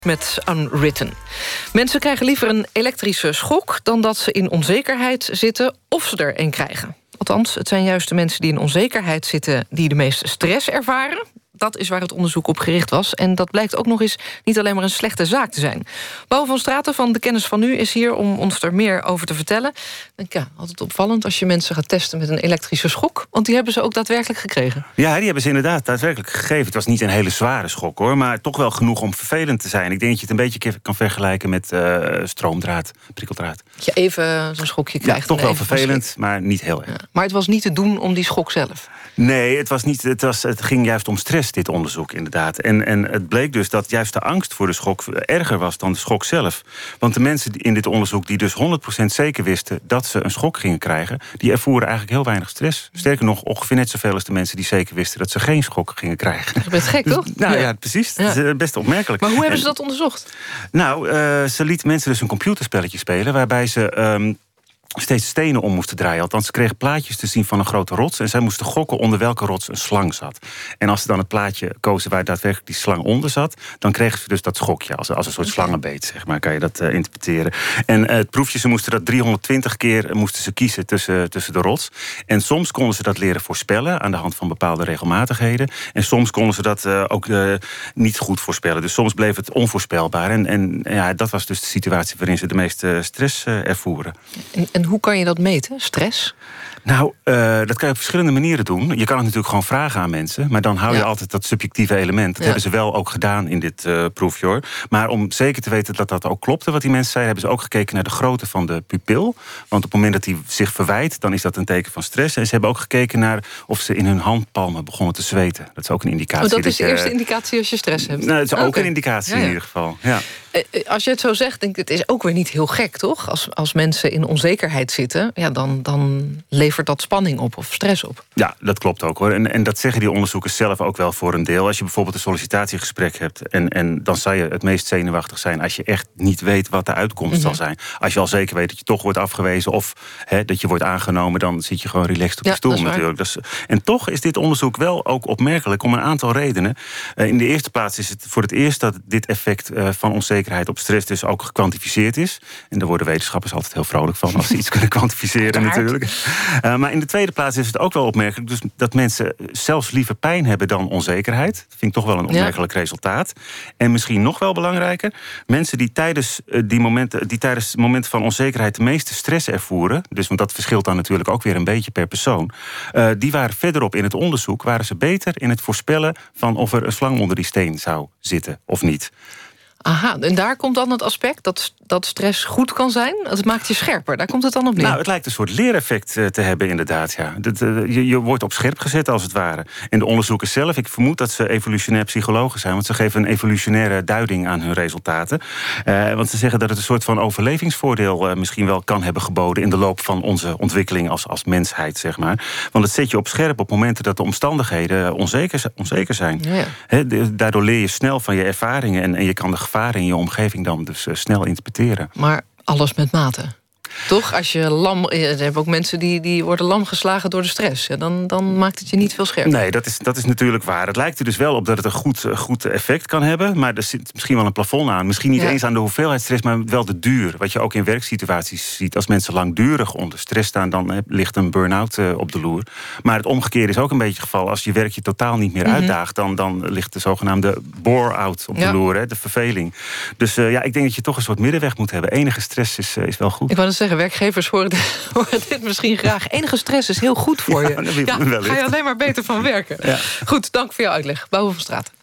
Met Unwritten. Mensen krijgen liever een elektrische schok dan dat ze in onzekerheid zitten of ze er een krijgen. Althans, het zijn juist de mensen die in onzekerheid zitten die de meeste stress ervaren. Dat is waar het onderzoek op gericht was. En dat blijkt ook nog eens niet alleen maar een slechte zaak te zijn. Bouw van Straten van De Kennis van Nu is hier om ons er meer over te vertellen. Ja, altijd opvallend als je mensen gaat testen met een elektrische schok. Want die hebben ze ook daadwerkelijk gekregen. Ja, die hebben ze inderdaad daadwerkelijk gegeven. Het was niet een hele zware schok, hoor. Maar toch wel genoeg om vervelend te zijn. Ik denk dat je het een beetje kan vergelijken met stroomdraad, prikkeldraad. Dat je even zo'n schokje krijgt. Ja, toch wel vervelend, maar niet heel erg. Ja, maar het was niet te doen om die schok zelf. Nee, het ging juist om stress, dit onderzoek inderdaad. En het bleek dus dat juist de angst voor de schok erger was dan de schok zelf. Want de mensen in dit onderzoek die dus 100% zeker wisten dat ze een schok gingen krijgen, die ervoeren eigenlijk heel weinig stress. Sterker nog, ongeveer net zoveel als de mensen die zeker wisten dat ze geen schok gingen krijgen. Je bent gek, toch? Nou ja, precies. Ja. Dat is best opmerkelijk. Maar hoe hebben ze dat onderzocht? Nou, ze lieten mensen dus een computerspelletje spelen waarbij ze steeds stenen om moesten draaien. Althans, ze kregen plaatjes te zien van een grote rots en zij moesten gokken onder welke rots een slang zat. En als ze dan het plaatje kozen waar daadwerkelijk die slang onder zat, dan kregen ze dus dat schokje. Als een soort slangenbeet, zeg maar, kan je dat interpreteren. En het proefje, ze moesten dat 320 keer kiezen tussen de rots. En soms konden ze dat leren voorspellen aan de hand van bepaalde regelmatigheden. En soms konden ze dat ook niet goed voorspellen. Dus soms bleef het onvoorspelbaar. En ja, dat was dus de situatie waarin ze de meeste stress ervoeren. En hoe kan je dat meten, stress? Nou, dat kan je op verschillende manieren doen. Je kan het natuurlijk gewoon vragen aan mensen, maar dan hou je altijd dat subjectieve element. Dat hebben ze wel ook gedaan in dit proefje, hoor. Maar om zeker te weten dat dat ook klopte wat die mensen zeiden, hebben ze ook gekeken naar de grootte van de pupil. Want op het moment dat die zich verwijt, dan is dat een teken van stress. En ze hebben ook gekeken naar of ze in hun handpalmen begonnen te zweten. Dat is ook een indicatie. Dat is de eerste indicatie als je stress hebt? Nou, het is ook een indicatie in ieder geval. Ja. Als je het zo zegt, denk ik, het is ook weer niet heel gek, toch? Als mensen in onzekerheid zitten, ja, dan levert dat spanning op of stress op. Ja, dat klopt ook, hoor. En dat zeggen die onderzoekers zelf ook wel voor een deel. Als je bijvoorbeeld een sollicitatiegesprek hebt en dan zou je het meest zenuwachtig zijn als je echt niet weet wat de uitkomst zal zijn. Als je al zeker weet dat je toch wordt afgewezen of dat je wordt aangenomen, dan zit je gewoon relaxed op je stoel natuurlijk. En toch is dit onderzoek wel ook opmerkelijk om een aantal redenen. In de eerste plaats is het voor het eerst dat dit effect van onzekerheid op stress dus ook gekwantificeerd is. En daar worden wetenschappers altijd heel vrolijk van als ze iets kunnen kwantificeren natuurlijk. Maar in de tweede plaats is het ook wel opmerkelijk dus dat mensen zelfs liever pijn hebben dan onzekerheid. Dat vind ik toch wel een opmerkelijk resultaat. En misschien nog wel belangrijker, mensen die tijdens momenten van onzekerheid de meeste stress ervoeren, dus want dat verschilt dan natuurlijk ook weer een beetje per persoon, die waren verderop in het onderzoek, waren ze beter in het voorspellen van of er een slang onder die steen zou zitten of niet. Aha, en daar komt dan het aspect dat stress goed kan zijn? Het maakt je scherper, daar komt het dan op neer. Nou, het lijkt een soort leereffect te hebben inderdaad, ja. Je wordt op scherp gezet als het ware. En de onderzoekers zelf, ik vermoed dat ze evolutionair psychologen zijn, want ze geven een evolutionaire duiding aan hun resultaten. Want ze zeggen dat het een soort van overlevingsvoordeel misschien wel kan hebben geboden in de loop van onze ontwikkeling als mensheid, zeg maar. Want het zet je op scherp op momenten dat de omstandigheden onzeker zijn. Ja. Daardoor leer je snel van je ervaringen en je kan de gevaren in je omgeving dan dus snel interpreteren. Maar alles met mate. Toch? Als je er hebben ook mensen die worden lam geslagen door de stress. Ja, dan maakt het je niet veel scherper. Nee, dat is natuurlijk waar. Het lijkt er dus wel op dat het een goed effect kan hebben. Maar er zit misschien wel een plafond aan. Misschien niet eens aan de hoeveelheid stress, maar wel de duur. Wat je ook in werksituaties ziet. Als mensen langdurig onder stress staan, dan ligt een burn-out op de loer. Maar het omgekeerde is ook een beetje het geval. Als je werk je totaal niet meer uitdaagt, dan ligt de zogenaamde bore-out op de loer. De verveling. Dus ik denk dat je toch een soort middenweg moet hebben. Enige stress is wel goed. Ik wou zeggen, werkgevers horen dit misschien graag. Enige stress is heel goed voor je. Ga je alleen maar beter van werken. Ja. Goed, dank voor jouw uitleg. Bouw van Straten.